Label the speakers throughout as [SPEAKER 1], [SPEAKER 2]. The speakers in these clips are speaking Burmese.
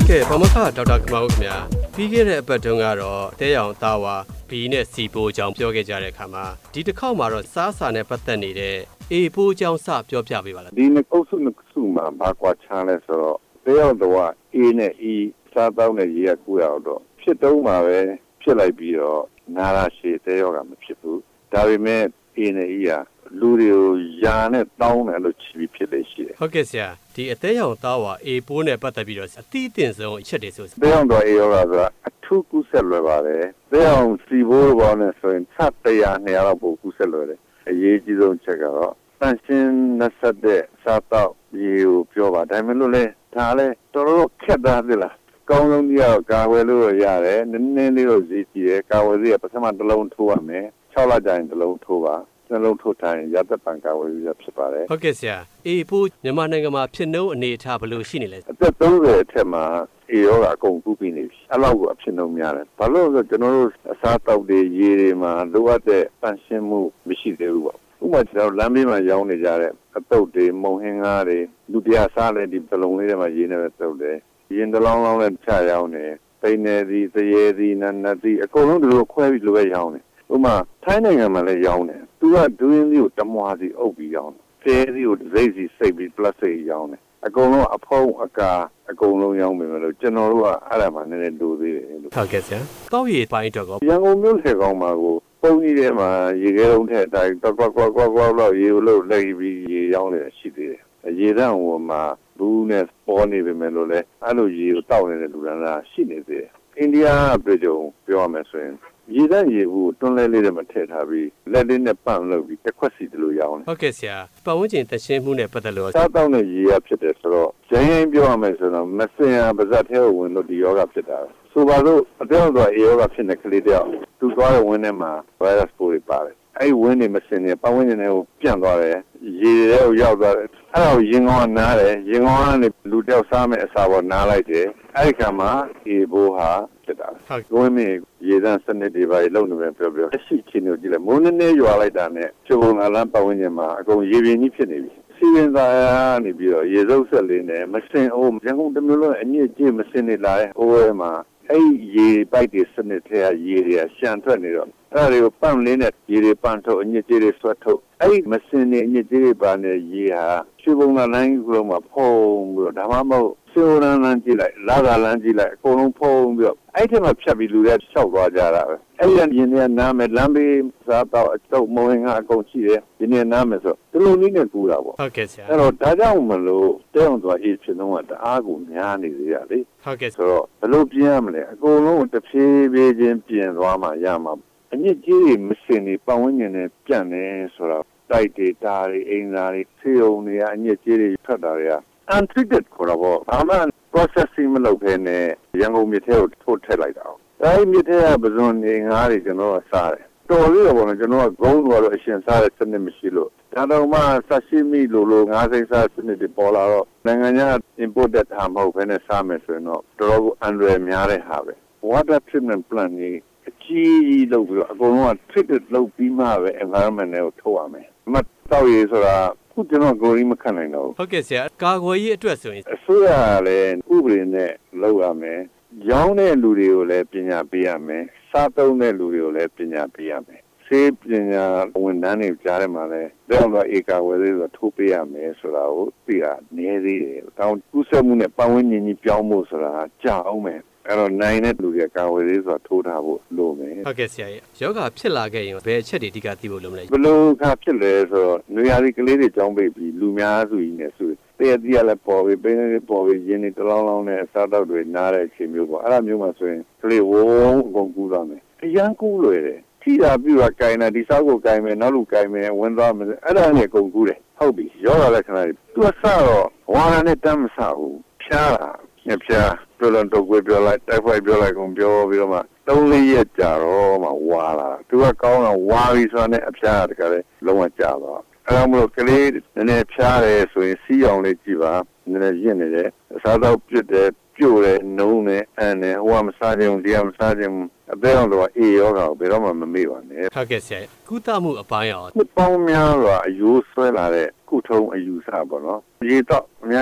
[SPEAKER 1] ကဲ့ဘာမခဒေါက်တာကမောင်ခင်ဗျာပြီးခဲ့တဲ့အပတ်တုန်းကတော့တဲရောင်သားဝါဘီနဲ့စီပိုးအကြောင်းပြောခဲ့ကြတဲ့အခါမှာဒီတစ်ခေါက်မှာတော့စားစာနဲ့ပတ်သက်နေတဲ့အေပိုးအကြောင်းစပြောပြပေးပါလား
[SPEAKER 2] ဒီနှစ်အုပ်စုမှာဘာကွာခြားလဲဆိုတော့တဲရောင်သားဝါ A နဲ့ E စားတောင်းတဲ့ရေကကူရတော့ဖြစ်တုံးမှာပဲဖြစ်လိုက်ပြီးတော့နာရာရှည်တဲရောကမဖြစ်ဘူးဒါပေမဲ့ A နဲ့ E ကလူတွေကိုယာနဲ့တောင်းတယ်လို့ချီပြီးဖြစ်လေရှိတယ်
[SPEAKER 1] ဟုတ်ကဲ့ဆရာဒီအသေးရောင်သားဝါ A ပိုးနဲ့ပတ်သက်ပြီးတော့အတိအကျဆုံးအချက်တွေဆို
[SPEAKER 2] တဲရောင်သား A ရောဆိုတာအထူးကူးဆက်လွယ်ပါတယ်တဲရောင်စီဘိုးဘောနဲ့ဆိုရင်100-200လောက်ပိုကူးဆက်လွယ်တယ်အရေးကြီးဆုံးချက်ကတော့တန်ရှင်းနှက်တဲ့စားတော့ရေကိုပြောပါဒါမှမဟုတ်လေဒါလည်းတော်တော်ခက်တာသလားကောင်းဆုံးကြီးကတော့ကာဝယ်လို့ရတယ်နည်းနည်းလေးတော့ဈေးကြီးတယ်ကာဝယ်ဈေးကပထမတစ်လုံးထိုးရမယ်6လကြာရင်တစ်လုံးထိုးပါနှလုံးထုတ်ထားရင်ရသက်ပံကာဝယ်ရဖြစ်ပါတယ်
[SPEAKER 1] ဟုတ်ကဲ့ဆရာအေးဖို့မြန်မာနိုင်ငံမှာဖြစ်နှုန်းအနေအထားဘယ်လိုရှိနေလဲ
[SPEAKER 2] အသက်30အထက်မှာအေရောကအကုန်ကူးပြီးနေပြီအဲ့လောက်ကိုအဖြစ်နှုန်းများတယ်ဘာလို့လဲဆိုကျွန်တော်တို့အစားတောက်တွေရေတွေမှာလိုအပ်တဲ့ပန့်ရှင်းမှုမရှိသေးဘူးပေါ့ဥပမာကျွန်တော်လမ်းဘေးမှာရောင်းနေကြတဲ့အတုပ်တွေမုံဟင်းကားတွေလူတရားစားလဲဒီပလုံလေးတွေမှာရေးနေတဲ့တုပ်တွေရင်တလောင်းလောင်းနဲ့ချရောင်းနေပိနေသည်သရဲသည်နတ်သည်အကုန်လုံးဒီလိုခွဲပြီးလိုပဲရောင်းနေဥပမာထိုင်းနိုင်ငံမှာလည်းရောင်းတယ်သူကဒူးရင်းစီကိုတမွားစီအုပ်ပြီးရောင်းတယ်ဖဲစီကိုစိတ်စီစိတ်ပြီး plus စိတ်ရောင်းတယ်အကုန်လုံးအဖုံးအကာအကုန်လုံးရောင်းပြီမလို့ကျွန်တော်တို့ကအဲ့ဒါမှနည်းနည်းလိုသေးတယ်လို့
[SPEAKER 1] ဟုတ်ကဲ့ဆရာတောက်ရည်ပိုင်းအတွက်ကော
[SPEAKER 2] ရန်ကုန်မြို့လေကောင်းမှာကိုပုံကြီးထဲမှာရေခဲလုံးထက်အတိုင်းကွက်လောက်ရေလို့လက်ပြီးရေရောင်းနေတာရှိသေးတယ်ရေတန်းဟိုမှာဘူးနဲ့ပေါ်နေပြီမယ်လို့လဲအဲ့လိုရေကိုတောက်နေတဲ့လူတန်းသားရှိနေသေးတယ်အိန္ဒိယပြည်ကြုံပြောရမယ်ဆိုရင်ရေတန်းရေဘူးတွန်းလဲလေးတွေမှာထည့်ထားပြီးလက်လေးနဲ့ပန့်လုပ်ပြီးတစ်ခွက်စီတလို့ရောင်းတယ်
[SPEAKER 1] ဟုတ်ကဲ့ဆရာပတ်ဝန်းကျင်သက်ရှင်းမှုနဲ့ပတ်သက်လို့
[SPEAKER 2] စားတောက်တဲ့ရေရဖြစ်တယ်ဆိုတော့ရင်းပြောရမယ်ဆိုတော့မစင်ရပါဇက်ထဲကိုဝင်လို့ဒီယောဂဖြစ်တာဆိုပါလို့အပြောင်းတော့အေယောဂဖြစ်တဲ့ကလေးတယောက်သူသွားတဲ့ဝင်းထဲမှာ virus ပိုးတွေပါတယ်အဲ့ဝင်းနေမစင်နေပတ်ဝန်းကျင်တွေကိုပြန့်သွားတယ်ရေတွေကိုရောက်သွားတယ်အဲ့ဒါကိုရင်ကောင်းနားတယ်ရင်ကောင်းကနေလူတယောက်စားမဲ့အစာပေါ်နားလိုက်တယ်အဲ့ဒီခါမှာအေဘိုးဟာဖြစ်တာဝင်းနေရေတန်းစနစ်တွေပါလုံနေပဲပြောအရှိချင်းကိုကြည့်လိုက်မိုးနေရွာလိုက်တာနဲ့ချုံငါလန်းပတ်ဝန်းကျင်မှာအကုန်ရေပြင်းကြီးဖြစ်နေပြီစီရင်သားနေပြီးတော့ရေစုပ်ဆက်လေးနဲ့မစင်အိုးရန်ကုန်တမျိုးလုံးအညစ်အကြေးမစင်နေလာတဲ့အိုးထဲမှာအဲ့ရေပိုက်တွေစနစ်ထဲကရေတွေကရှံထွက်နေတော့အဲ့ဒါတွေကိုပန့်လင်းတဲ့ရေတွေပန့်ထုတ်အညစ်အကြေးတွေဆွတ်ထုတ်အဲ့မစင်နေအညစ်အကြေးတွေပါနေရေဟာရွှေဘုံလာလိုင်းကလုံးမှာဖုံးပြီးတော့ဒါမှမဟုတ်စေဝရန်လန်းကြည့်လိုက်လာသာလန်းကြည့်လိုက်အကုန်လုံးဖုံးပြီးတော့အဲ့ထဲမှာဖြတ်ပြီးလူတွေလျှောက်သွားကြတာပဲအဲ့ဒီရင်တွေကနားမယ်လမ်းဘေးစားတော့အတုပ်မုံဟင်ကအကုန်ရှိတယ်ဒီနေ့နားမယ်ဆိုဒီလိုနည်းနဲ့ကူတာပေါ့
[SPEAKER 1] ဟုတ်ကဲ့ဆရာ
[SPEAKER 2] အဲ့တော့ဒါကြောင့်မလို့တဲအောင်သွားအေးဖြစ်တော့တအားကိုများနေသေးရလေ
[SPEAKER 1] ဟုတ်ကဲ့
[SPEAKER 2] ဆိုတော့ဘယ်လိုပြင်ရမလဲအကုန်လုံးတစ်ဖြည်းဖြည်းချင်းပြင်သွားမှရမှာအညစ်အကြေးတွေမစင်နေပတ်ဝန်းကျင်နဲ့ပြန့်နေဆိုတော့တိုက်တွေတာတွေအိမ်သားတွေဆေးရုံတွေအညစ်အကြေးတွေထွက်တာတွေက untreated ခေါ်တော့ဘာမှ processing မလုပ်ဘဲနဲ့ရန်ကုန်မြစ်ထဲကိုထိုးထည့်လိုက်တာ။အဲဒီမြစ်ထဲကပဇွန်နေငါးတွေကျွန်တော်ကစားတယ်။တော်လေးတော့ပေါ့နော်ကျွန်တော်ကဂုံးတော့အရှင်စားတဲ့စနစ်မရှိလို့ဒါတော့မှဆာရှိမီလိုငါးစိမ်းစားစနစ်တွေပေါ်လာတော့နိုင်ငံခြား imported ဟာမဟုတ်ဘဲနဲ့စားမယ်ဆိုရင်တော့တော်တော်ကိုအန္တရာယ်များတဲ့ဟာပဲ။ water treatment plant ကြီးအကြီးလုပ်ပြီးတော့အကုန်လုံးက treated လုပ်ပြီးမှပဲ environment ကိုထုတ်ရမယ်။အမှတောက်ရည်ဆိုတာခုကျွန်တော်ကိုယ်ကြီးမခံနိုင်တော့ဘူး
[SPEAKER 1] ဟုတ်ကဲ့ဆရာကာကွယ်ရေးအတွက်ဆိုရင်
[SPEAKER 2] အစိုးရလည်းဥပဒေနဲ့လုပ်ရမယ်ရောင်းတဲ့လူတွေကိုလည်းပညာပေးရမယ်စားသုံးတဲ့လူတွေကိုလည်းပညာပေးရမယ်ဆေးပညာဝန်ထမ်းတွေကြားထဲမှာလည်းတောင်းတော့ဧကဝယ်သေးဆိုထိုးပေးရမယ်ဆိုတာကိုသိတာနည်းသေးတယ်တောင်းကူးစက်မှုနဲ့ပတ်ဝန်းကျင်ကြီးပြောင်းဖို့ဆိုတာကြာအောင်မယ်အဲ့တော့နိုင်တဲ့လူတွေကာဝယ်သေးဆိုတာထိုးထားဖို့လိုမယ်
[SPEAKER 1] ဟုတ်ကဲ့ဆရာယောဂဖြစ်လာခဲ့ရင်ဘယ်အချက်တွေအဓိကသိဖို့လိုမလဲ
[SPEAKER 2] ဘယ်လိုကဖြစ်လဲဆိုတော့နေရာဒီကလေးတွေကြောင်းပိတ်ပြီးလူများစုကြီးနဲ့ဆိုတည့်ရည်လည်းပေါ်ပြီးပင်းလေးပေါ်ပြီးရင်းနေတလောင်းလောင်းနဲ့အစားတောက်တွေနားတဲ့အချိန်မျိုးပေါ့အဲ့ဒါမျိုးမှဆိုရင်ကလေးဝုန်းအကုန်ကူးသွားမယ်အရန်ကူးလွယ်တယ်ထိတာပြီးတော့ကင်တာဒီစားကိုကင်မယ်နောက်လူကင်မယ်ဝင်သွားမယ်အဲ့ဒါနဲ့အကုန်ကူးတယ်ဟုတ်ပြီရောဂါလက္ခဏာတွေသူကစတော့ဝါရနဲ့တမ်းမစဘူးဖြားတာဖြားပြောလို့တော့ပြောလိုက်တိုက်ဖိုက်ပြောလိုက်ကုန်ပြောပြီးတော့မှ3-4ရက်ကြာတော့မှဝါလာသူကကောင်းတော့ဝါပြီးဆိုတော့အဖျားတကယ်လုံးဝကြာတော့အဲ့ဒါမလို့ကလေးနည်းနည်းဖြားတယ်ဆိုရင်စီးအောင်လေးကြည့်ပါနည်းနည်းရင့်နေတယ်အစားတော့ပြစ်တယ်ပြို့တယ်နုံးတယ်အန်တယ်ဟိုကမစားကြဘူးဒီကမစားကြဘူးအသေးအောင်တော့အေးရောကဘယ်တော့မှမမေ့ပါနဲ့
[SPEAKER 1] ဟုတ်ကဲ့ဆရာကုသမှုအပိုင်းရော
[SPEAKER 2] နှစ်ပေါင်းများစွာအယိုးဆွဲလာတဲ့ကုထုံးအယူဆပေါ့နော်ရေတော့အများကြီးတော့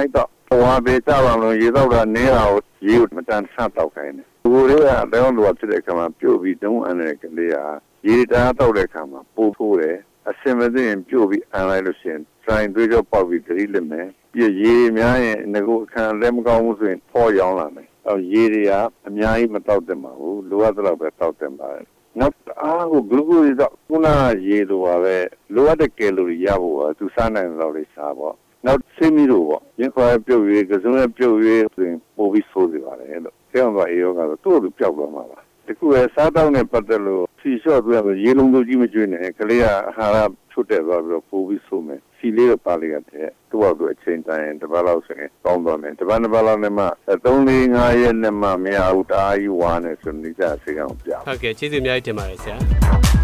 [SPEAKER 2] ဝါပေကြပါလို့ရေတော့ကနင်းအောင်ရေကိုမတန်ဆတ်တော့ခိုင်းတယ်။ကိုလေးကတောင်းလို့ဖြစ်တဲ့ခါမှာပြုတ်ပြီးတုံးအန်တဲ့ကလေးကရေတန်းတော့တဲ့ခါမှာပို့ဖို့တယ်အစင်မသိရင်ပြုတ်ပြီးအန်လိုက်လို့ရှိရင်ဆိုင်သွေးကြောပေါက်ပြီးတတိလက်မယ်ပြည့်ရေများရင်ငကိုအခန်းလက်မကောင်းဘူးဆိုရင်ပေါ်ရောင်းလာမယ်။အော်ရေတွေကအများကြီးမတောက်တင်ပါဘူးလိုအပ်တော့ပဲတောက်တင်ပါတယ်။နောက်အားကိုဂလူကိုဇတော့ခုနရေလိုပါပဲလိုအပ်တဲ့ကယ်လိုရီရဖို့သူစားနိုင်တော့လေးစားပေါ့နောက်ဆေးမီတို့ပေါ့ရင်ခွာပြုတ်ရွေးကစုံနဲ့ပြုတ်ရွေးဆိုရင်ပိုပြီးဆိုးစီပါတယ်လို့ဆရာကအေရောကတော့သူ့လိုပျောက်သွားမှာပါတကူရဲ့စားတောက်နဲ့ပတ်သက်လို့စီလျှော့သွင်းရေလုံးစုကြီးမကျွေးနဲ့ကလေးကအာဟာရထုတ်တယ်သွားပြီးတော့ပိုပြီးဆိုးမယ်စီလေးတော့ပါလိုက်ရတယ်သူ့အချိန်တိုင်းတစ်ပတ်လောက်ဆိုရင်ကောင်းသွားမယ်တစ်ပတ်နှစ်ပတ်လောက်နဲ့မှ3-4 ရက်နဲ့မှမရဘူးတားကြီးဝါနေဆိုနေကြဆေးကောင်ပြ
[SPEAKER 1] ဟုတ်ကဲ့ကျေးဇူးအများကြီးတင်ပါတယ်ဆရာ